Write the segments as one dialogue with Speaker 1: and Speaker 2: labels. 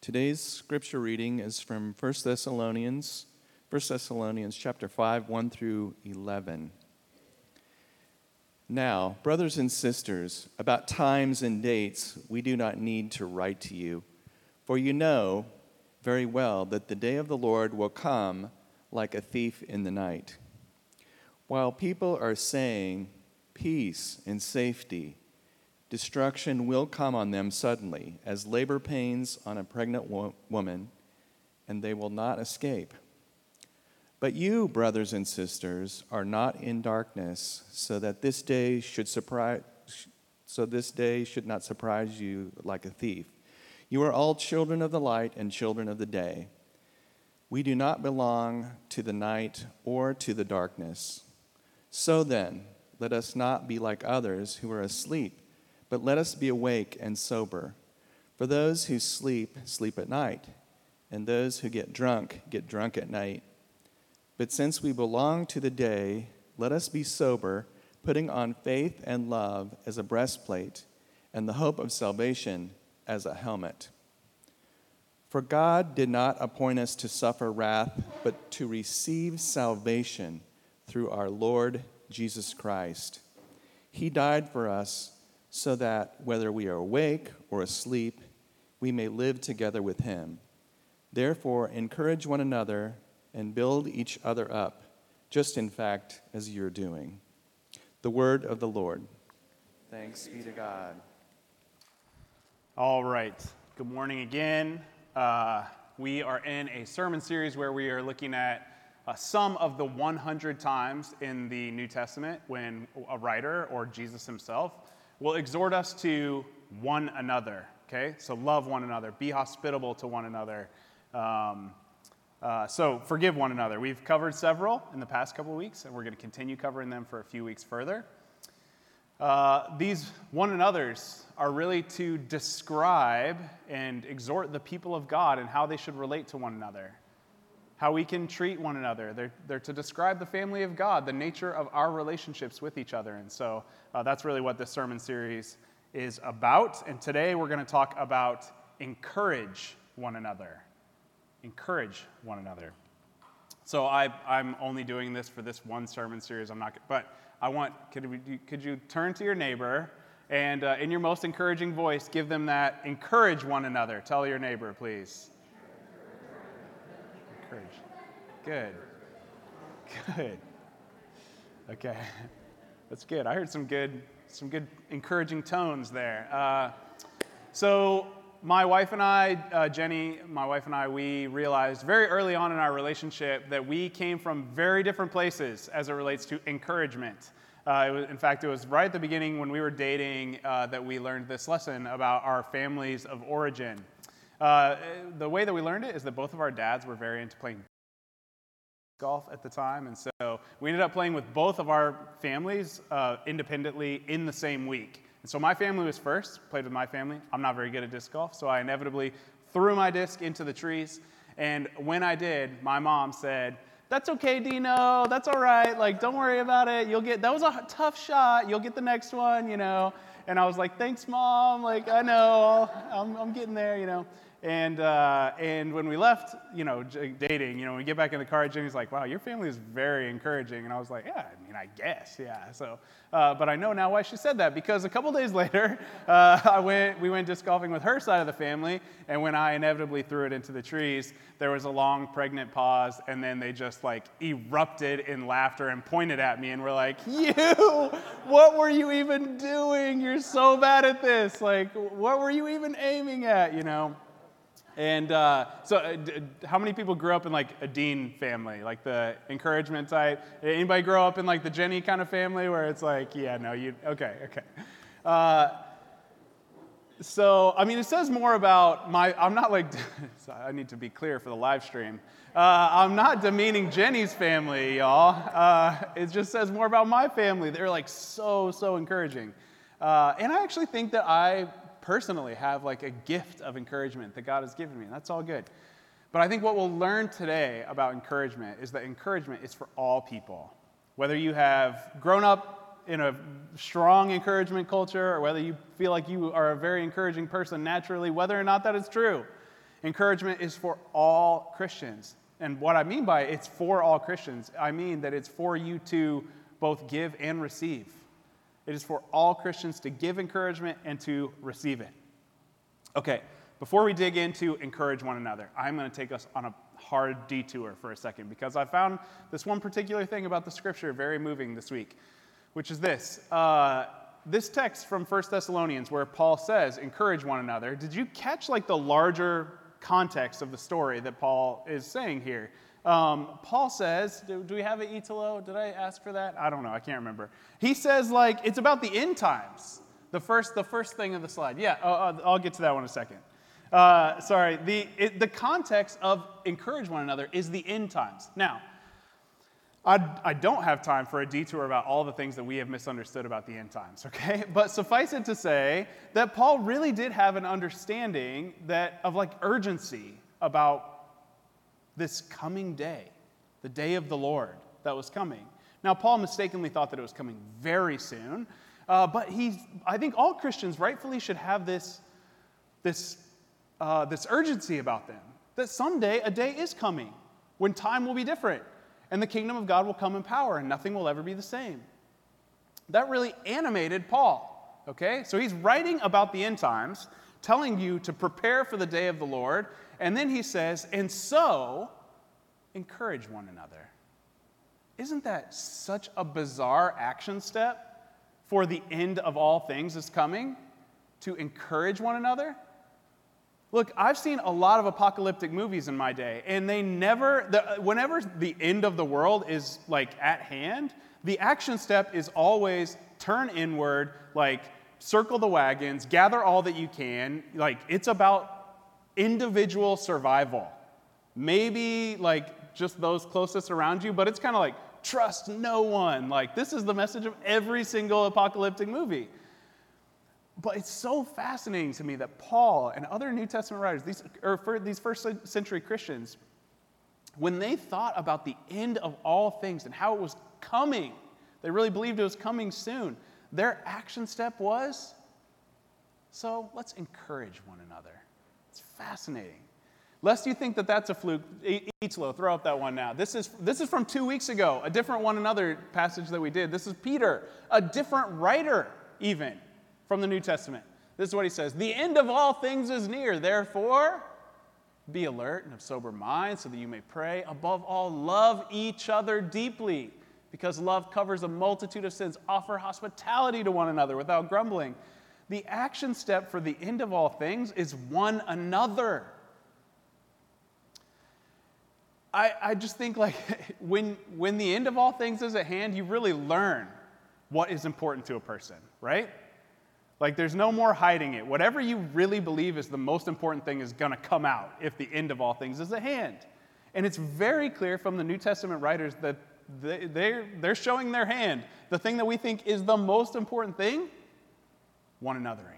Speaker 1: Today's scripture reading is from 1 Thessalonians chapter 5, 1 through 11. Now, brothers and sisters, about times and dates we do not need to write to you, for you know very well that the day of the Lord will come like a thief in the night. While people are saying peace and safety, destruction will come on them suddenly, as labor pains on a pregnant woman, and they will not escape. But you, brothers and sisters, are not in darkness, so this day should not surprise you like a thief. You are all children of the light and children of the day. We do not belong to the night or to the darkness. So then, let us not be like others who are asleep, but let us be awake and sober. For those who sleep, sleep at night, and those who get drunk at night. But since we belong to the day, let us be sober, putting on faith and love as a breastplate, and the hope of salvation as a helmet. For God did not appoint us to suffer wrath, but to receive salvation through our Lord Jesus Christ. He died for us, so that whether we are awake or asleep, we may live together with him. Therefore, encourage one another and build each other up, just in fact as you're doing. The word of the Lord. Thanks be to God.
Speaker 2: All right. Good morning again. We are in a sermon series where we are looking at some of the 100 times in the New Testament when a writer or Jesus himself will exhort us to one another, okay? So love one another, be hospitable to one another. So forgive one another. We've covered several in the past couple of weeks, and we're going to continue covering them for a few weeks further. These one another's are really to describe and exhort the people of God and how they should relate to one another, how we can treat one another. They're to describe the family of God, the nature of our relationships with each other. And so that's really what this sermon series is about. And today we're going to talk about encourage one another. Encourage one another. So I'm only doing this for this one sermon series. Could you turn to your neighbor and in your most encouraging voice, give them that encourage one another. Tell your neighbor, please. Good. Okay, that's good. I heard some good encouraging tones there. So my wife and I, Jenny, we realized very early on in our relationship that we came from very different places as it relates to encouragement. It was right at the beginning when we were dating that we learned this lesson about our families of origin. The way that we learned it is that both of our dads were very into playing golf at the time, and so we ended up playing with both of our families independently in the same week. And so my family was first, played with my family. I'm not very good at disc golf, so I inevitably threw my disc into the trees, and when I did, my mom said, "That's okay, Dino, that's all right, like, don't worry about it, that was a tough shot, you'll get the next one, you know." And I was like, "Thanks, Mom, like, I know, I'm getting there, you know." And when we left, dating, when we get back in the car, Jimmy's like, "Wow, your family is very encouraging." And I was like, "Yeah, I guess, yeah." So, but I know now why she said that, because a couple days later, we went disc golfing with her side of the family, and when I inevitably threw it into the trees, there was a long pregnant pause, and then they just erupted in laughter and pointed at me and were like, what were you even doing? You're so bad at this. What were you even aiming at, And how many people grew up in a Dean family, the encouragement type? Anybody grow up in the Jenny kind of family where it's okay. So, it says more about I'm not I need to be clear for the live stream. I'm not demeaning Jenny's family, y'all. It just says more about my family. They're so encouraging. And I actually think that I personally have a gift of encouragement that God has given me. That's all good. But I think what we'll learn today about encouragement is that encouragement is for all people. Whether you have grown up in a strong encouragement culture or whether you feel like you are a very encouraging person naturally, whether or not that is true, Encouragement is for all Christians. And what I mean by it's for all Christians, I mean that it's for you to both give and receive. It is for all Christians to give encouragement and to receive it. Okay, before we dig into encourage one another, I'm going to take us on a hard detour for a second because I found this one particular thing about the scripture very moving this week, which is this. This text from 1 Thessalonians where Paul says, encourage one another. Did you catch like the larger context of the story that Paul is saying here? Paul says, do we have an Italo? Did I ask for that? I don't know. I can't remember. He says like it's about the end times. The first thing of the slide. Yeah, I'll get to that one in a second. Sorry. The context of encourage one another is the end times. Now, I don't have time for a detour about all the things that we have misunderstood about the end times, okay? But suffice it to say that Paul really did have an understanding of like urgency about this coming day, the day of the Lord that was coming. Now, Paul mistakenly thought that it was coming very soon, but I think all Christians rightfully should have this urgency about them, that someday a day is coming when time will be different. And the kingdom of God will come in power, and nothing will ever be the same. That really animated Paul, okay? So he's writing about the end times, telling you to prepare for the day of the Lord, and then he says, and so, encourage one another. Isn't that such a bizarre action step for the end of all things is coming? To encourage one another? Look, I've seen a lot of apocalyptic movies in my day, and whenever the end of the world is like at hand, the action step is always turn inward, like circle the wagons, gather all that you can. Like it's about individual survival. Maybe like just those closest around you, but it's kind of like trust no one. Like this is the message of every single apocalyptic movie. But it's so fascinating to me that Paul and other New Testament writers, these first century Christians, when they thought about the end of all things and how it was coming, they really believed it was coming soon. Their action step was, so let's encourage one another. It's fascinating. Lest you think that that's a fluke, Italo, throw up that one now. This is from 2 weeks ago, a different one another passage that we did. This is Peter, a different writer even. From the New Testament. This is what he says. The end of all things is near. Therefore, be alert and of sober mind so that you may pray. Above all, love each other deeply because love covers a multitude of sins. Offer hospitality to one another without grumbling. The action step for the end of all things is one another. I just think like when the end of all things is at hand, you really learn what is important to a person, right? Like there's no more hiding it. Whatever you really believe is the most important thing is going to come out if the end of all things is at hand. And it's very clear from the New Testament writers that they're showing their hand. The thing that we think is the most important thing, one anothering.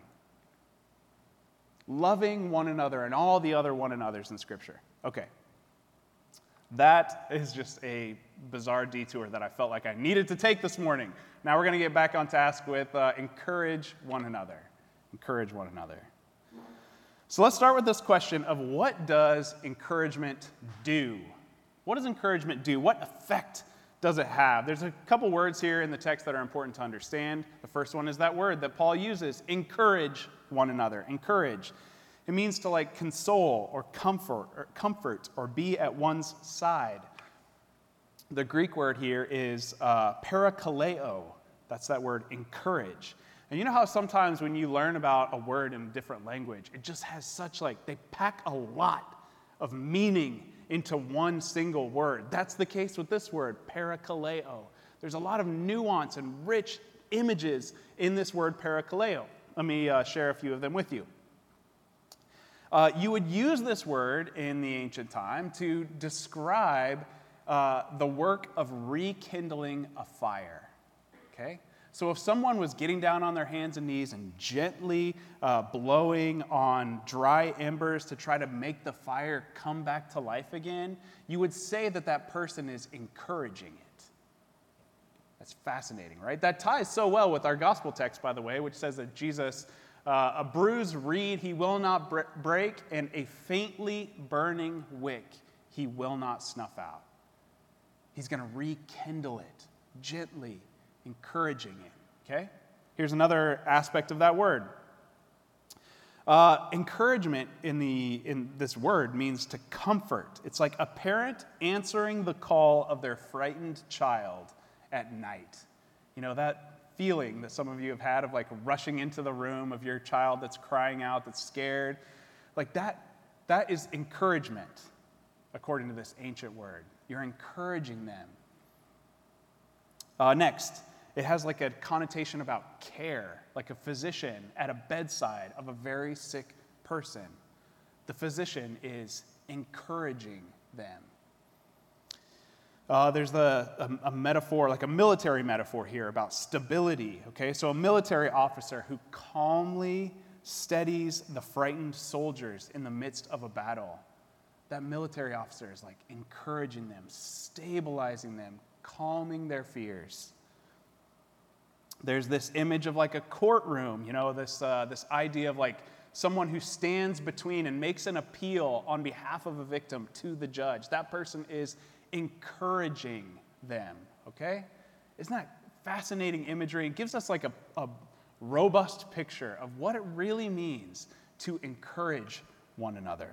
Speaker 2: Loving one another and all the other one another's in Scripture. Okay. That is just a bizarre detour that I felt like I needed to take this morning. Now we're going to get back on task with encourage one another. Encourage one another. So let's start with this question of what does encouragement do? What does encouragement do? What effect does it have? There's a couple words here in the text that are important to understand. The first one is that word that Paul uses, encourage one another. Encourage. It means to like console or comfort or be at one's side. The Greek word here is parakaleo. That's that word, encourage. And you know how sometimes when you learn about a word in a different language, it just has such they pack a lot of meaning into one single word. That's the case with this word, parakaleo. There's a lot of nuance and rich images in this word parakaleo. Let me share a few of them with you. You would use this word in the ancient time to describe the work of rekindling a fire. Okay? So if someone was getting down on their hands and knees and gently blowing on dry embers to try to make the fire come back to life again, you would say that that person is encouraging it. That's fascinating, right? That ties so well with our gospel text, by the way, which says that Jesus A bruised reed he will not break, and a faintly burning wick he will not snuff out. He's going to rekindle it gently, encouraging it. Okay? Here's another aspect of that word. Encouragement in this word means to comfort. It's like a parent answering the call of their frightened child at night. You know, that feeling that some of you have had of like rushing into the room of your child that's crying out, that's scared. Like that is encouragement, according to this ancient word. You're encouraging them. Next, it has like a connotation about care, like a physician at a bedside of a very sick person. The physician is encouraging them. There's a metaphor, like a military metaphor here about stability, okay? So a military officer who calmly steadies the frightened soldiers in the midst of a battle. That military officer is like encouraging them, stabilizing them, calming their fears. There's this image of like a courtroom, you know, this idea of like someone who stands between and makes an appeal on behalf of a victim to the judge. That person is encouraging them, okay? Isn't that fascinating imagery? It gives us like a robust picture of what it really means to encourage one another.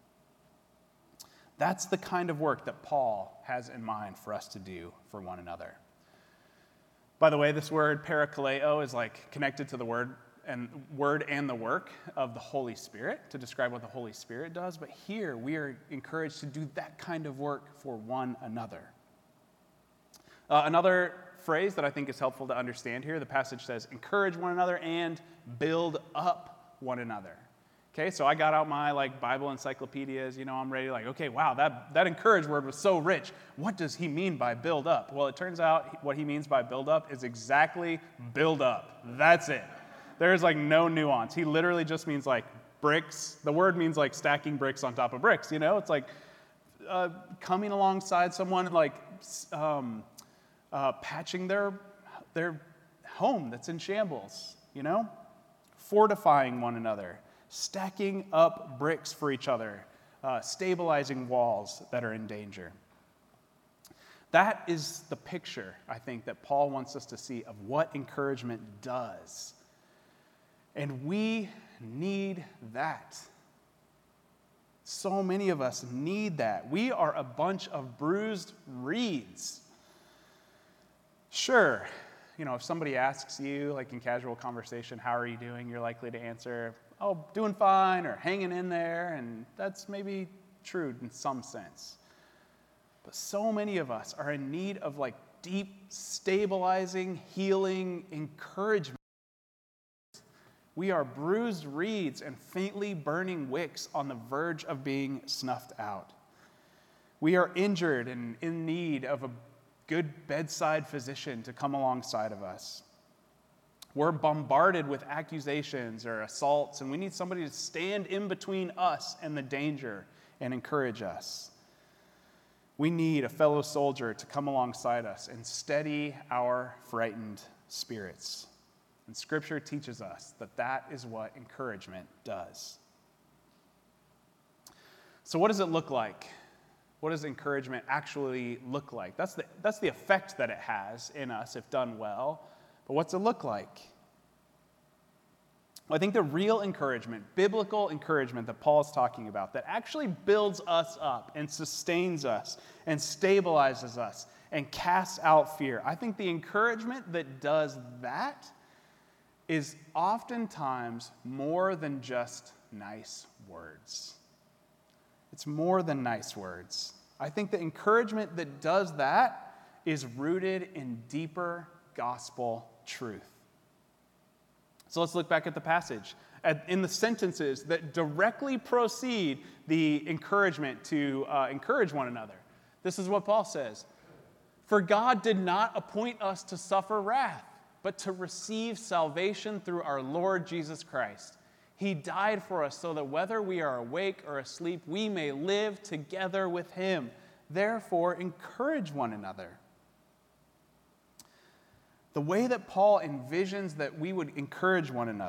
Speaker 2: That's the kind of work that Paul has in mind for us to do for one another. By the way, this word parakaleo is like connected to the word and the work of the Holy Spirit to describe what the Holy Spirit does. But here we are encouraged to do that kind of work for one another. Another phrase that I think is helpful to understand here, the passage says, encourage one another and build up one another. Okay, so I got out my like Bible encyclopedias, you know, I'm ready like, okay, wow, that encourage word was so rich. What does he mean by build up? Well, it turns out what he means by build up is exactly build up. That's it. There's like no nuance. He literally just means like bricks. The word means like stacking bricks on top of bricks, you know? It's like coming alongside someone like patching their home that's in shambles, you know? Fortifying one another. Stacking up bricks for each other, stabilizing walls that are in danger. That is the picture, I think, that Paul wants us to see of what encouragement does. And we need that. So many of us need that. We are a bunch of bruised reeds. Sure, you know, if somebody asks you, like in casual conversation, how are you doing, you're likely to answer, oh, doing fine, or hanging in there, and that's maybe true in some sense. But so many of us are in need of like deep, stabilizing, healing encouragement. We are bruised reeds and faintly burning wicks on the verge of being snuffed out. We are injured and in need of a good bedside physician to come alongside of us. We're bombarded with accusations or assaults, and we need somebody to stand in between us and the danger and encourage us. We need a fellow soldier to come alongside us and steady our frightened spirits. And Scripture teaches us that that is what encouragement does. So what does it look like? What does encouragement actually look like? That's the effect that it has in us if done well. But what's it look like? Well, I think the real encouragement, biblical encouragement that Paul's talking about, that actually builds us up and sustains us and stabilizes us and casts out fear. I think the encouragement that does that is oftentimes more than just nice words. It's more than nice words. I think the encouragement that does that is rooted in deeper gospel truth. So let's look back at the passage. In the sentences that directly precede the encouragement to encourage one another. This is what Paul says. For God did not appoint us to suffer wrath, but to receive salvation through our Lord Jesus Christ. He died for us so that whether we are awake or asleep, we may live together with him. Therefore, encourage one another. The way that Paul envisions that we would encourage one another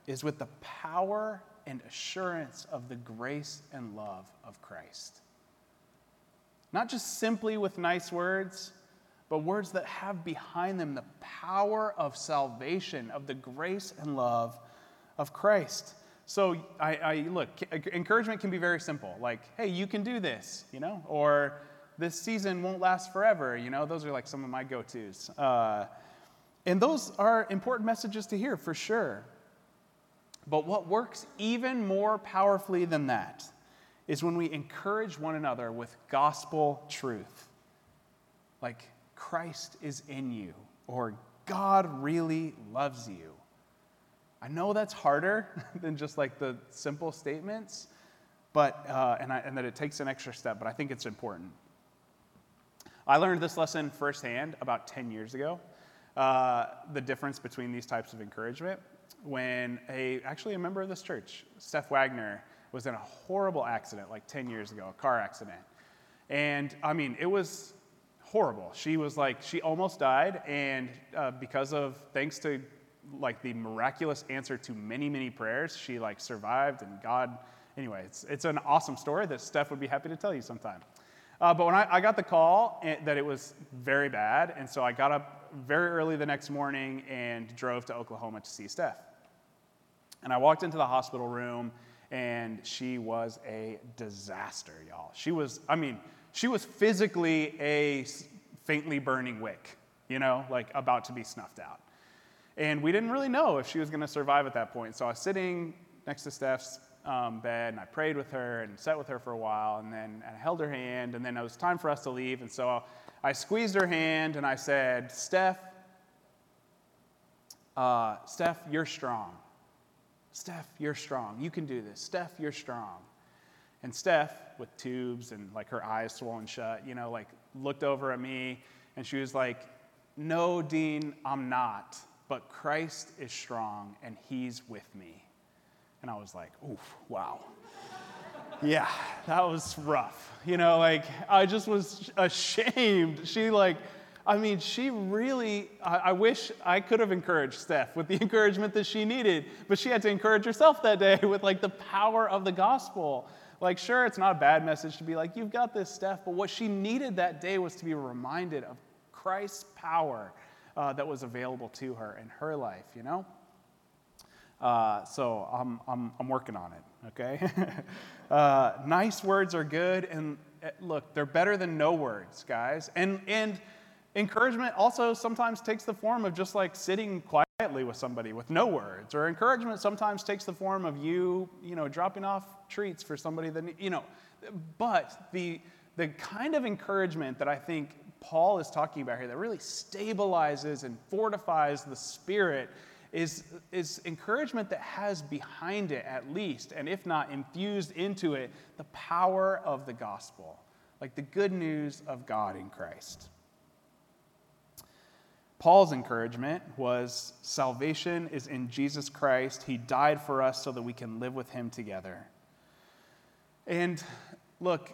Speaker 2: is with the power and assurance of the grace and love of Christ. Not just simply with nice words, but words that have behind them the power of salvation, of the grace and love of Christ. So look, encouragement can be very simple. Like, hey, you can do this, or this season won't last forever. Those are like some of my go-tos. And those are important messages to hear for sure. But what works even more powerfully than that is when we encourage one another with gospel truth. Like, Christ is in you, or God really loves you. I know that's harder than just like the simple statements, but and that it takes an extra step, but I think it's important. I learned this lesson firsthand about 10 years ago, the difference between these types of encouragement. When actually a member of this church, Steph Wagner, was in a horrible accident like 10 years ago, a car accident. And I mean, it was horrible. She almost died, and thanks to like the miraculous answer to many, many prayers, she like survived, and God, anyway, it's an awesome story that Steph would be happy to tell you sometime. But when I got the call that it was very bad, and so I got up very early the next morning and drove to Oklahoma to see Steph. And I walked into the hospital room, and she was a disaster, y'all. She was physically a faintly burning wick, like about to be snuffed out. And we didn't really know if she was going to survive at that point. So I was sitting next to Steph's bed, and I prayed with her and sat with her for a while, and then I held her hand, and then it was time for us to leave. And so I squeezed her hand, and I said, Steph, you're strong. Steph, you're strong. You can do this. Steph, you're strong. And Steph, with tubes and like her eyes swollen shut, looked over at me, and she was like, no, Dean, I'm not, but Christ is strong, and he's with me. And I was like, oof, wow. Yeah, that was rough. I just was ashamed. She really, I wish I could have encouraged Steph with the encouragement that she needed, but she had to encourage herself that day with like the power of the gospel. Like, sure, it's not a bad message to be like, you've got this, Steph, but what she needed that day was to be reminded of Christ's power that was available to her in her life, So I'm working on it, okay? Nice words are good, and look, they're better than no words, guys. And encouragement also sometimes takes the form of just like sitting quietly with somebody with no words, or encouragement sometimes takes the form of you dropping off treats for somebody that, but the kind of encouragement that I think Paul is talking about here that really stabilizes and fortifies the spirit is encouragement that has behind it at least, and if not infused into it, the power of the gospel, like the good news of God in Christ. Paul's encouragement was salvation is in Jesus Christ. He died for us so that we can live with him together. And look,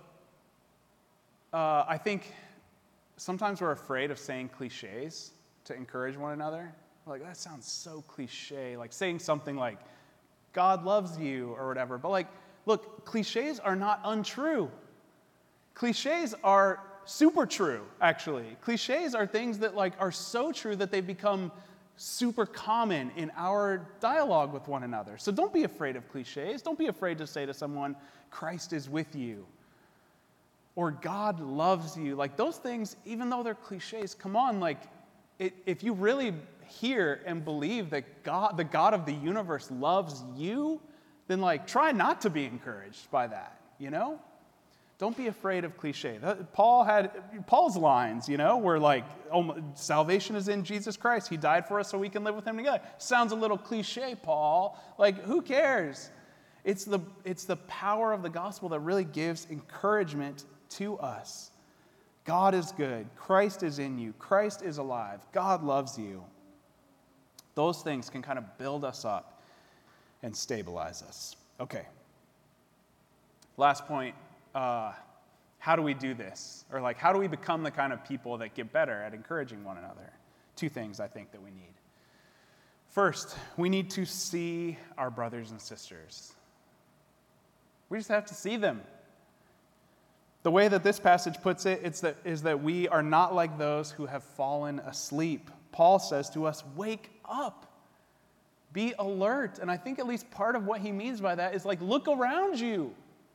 Speaker 2: I think sometimes we're afraid of saying cliches to encourage one another. We're like, that sounds so cliche, like saying something like, God loves you or whatever. But like, look, cliches are not untrue. Cliches are super true, actually. Cliches are things that like are so true that they become super common in our dialogue with one another. So don't be afraid of cliches. Don't be afraid to say to someone, Christ is with you, or God loves you. Like those things, even though they're cliches, come on, like if you really hear and believe that God, the God of the universe, loves you, then like try not to be encouraged by that, Don't be afraid of cliche. Paul's lines, were like, oh, salvation is in Jesus Christ. He died for us so we can live with him together. Sounds a little cliche, Paul. Like, who cares? It's the power of the gospel that really gives encouragement to us. God is good. Christ is in you. Christ is alive. God loves you. Those things can kind of build us up and stabilize us. Okay. Last point. How do we do this? Or like, how do we become the kind of people that get better at encouraging one another? Two things I think that we need. First, we need to see our brothers and sisters. We just have to see them. The way that this passage puts it is that we are not like those who have fallen asleep. Paul says to us, wake up. Be alert. And I think at least part of what he means by that is like, look around you.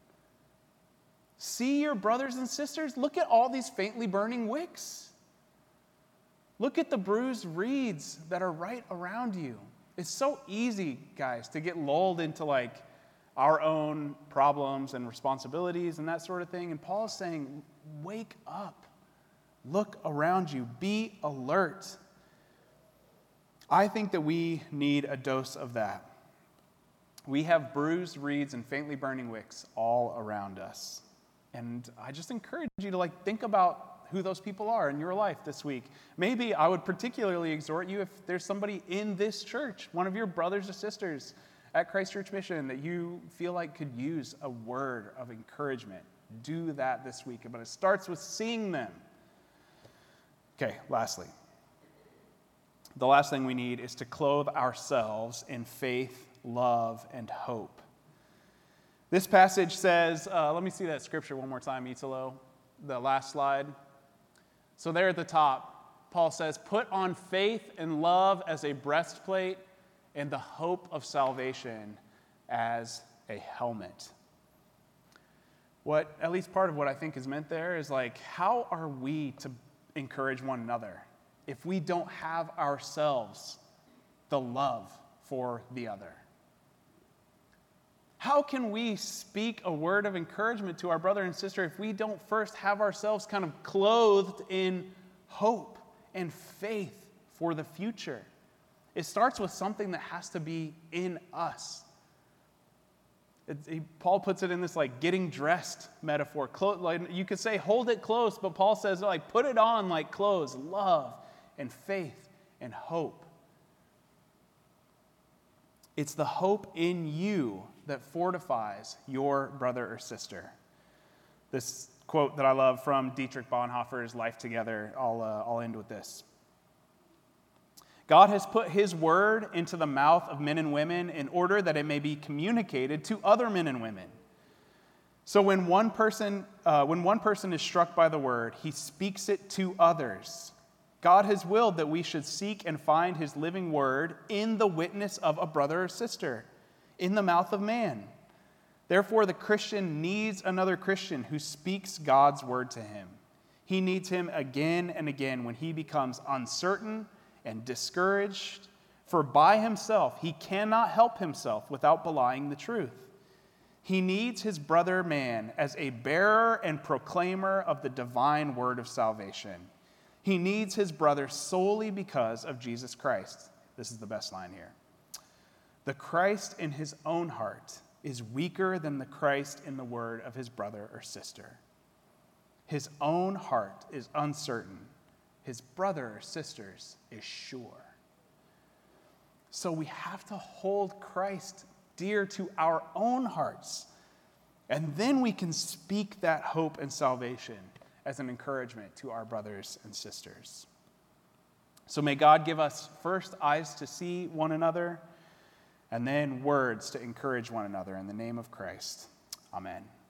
Speaker 2: See your brothers and sisters. Look at all these faintly burning wicks. Look at the bruised reeds that are right around you. It's so easy, guys, to get lulled into like our own problems and responsibilities and that sort of thing. And Paul is saying, wake up. Look around you. Be alert. I think that we need a dose of that. We have bruised reeds and faintly burning wicks all around us. And I just encourage you to think about who those people are in your life this week. Maybe I would particularly exhort you if there's somebody in this church, one of your brothers or sisters at Christ Church Mission that you feel like could use a word of encouragement. Do that this week. But it starts with seeing them. Okay, lastly. The last thing we need is to clothe ourselves in faith, love, and hope. This passage says, let me see that scripture one more time, Italo, the last slide. So there at the top, Paul says, put on faith and love as a breastplate and the hope of salvation as a helmet. At least part of what I think is meant there is how are we to encourage one another if we don't have ourselves the love for the other? How can we speak a word of encouragement to our brother and sister if we don't first have ourselves kind of clothed in hope and faith for the future? It starts with something that has to be in us. Paul puts it in this getting dressed metaphor. You could say hold it close, but Paul says put it on like clothes, love and faith and hope. It's the hope in you that fortifies your brother or sister. This quote that I love from Dietrich Bonhoeffer's Life Together, I'll end with this. God has put his word into the mouth of men and women in order that it may be communicated to other men and women. So when one person is struck by the word, he speaks it to others. God has willed that we should seek and find his living word in the witness of a brother or sister, in the mouth of man. Therefore, the Christian needs another Christian who speaks God's word to him. He needs him again and again when he becomes uncertain and discouraged, for by himself he cannot help himself without belying the truth. He needs his brother man as a bearer and proclaimer of the divine word of salvation. He needs his brother solely because of Jesus Christ. This is the best line here. The Christ in his own heart is weaker than the Christ in the word of his brother or sister. His own heart is uncertain. His brother or sister's is sure. So we have to hold Christ dear to our own hearts. And then we can speak that hope and salvation as an encouragement to our brothers and sisters. So may God give us first eyes to see one another, and then words to encourage one another in the name of Christ. Amen.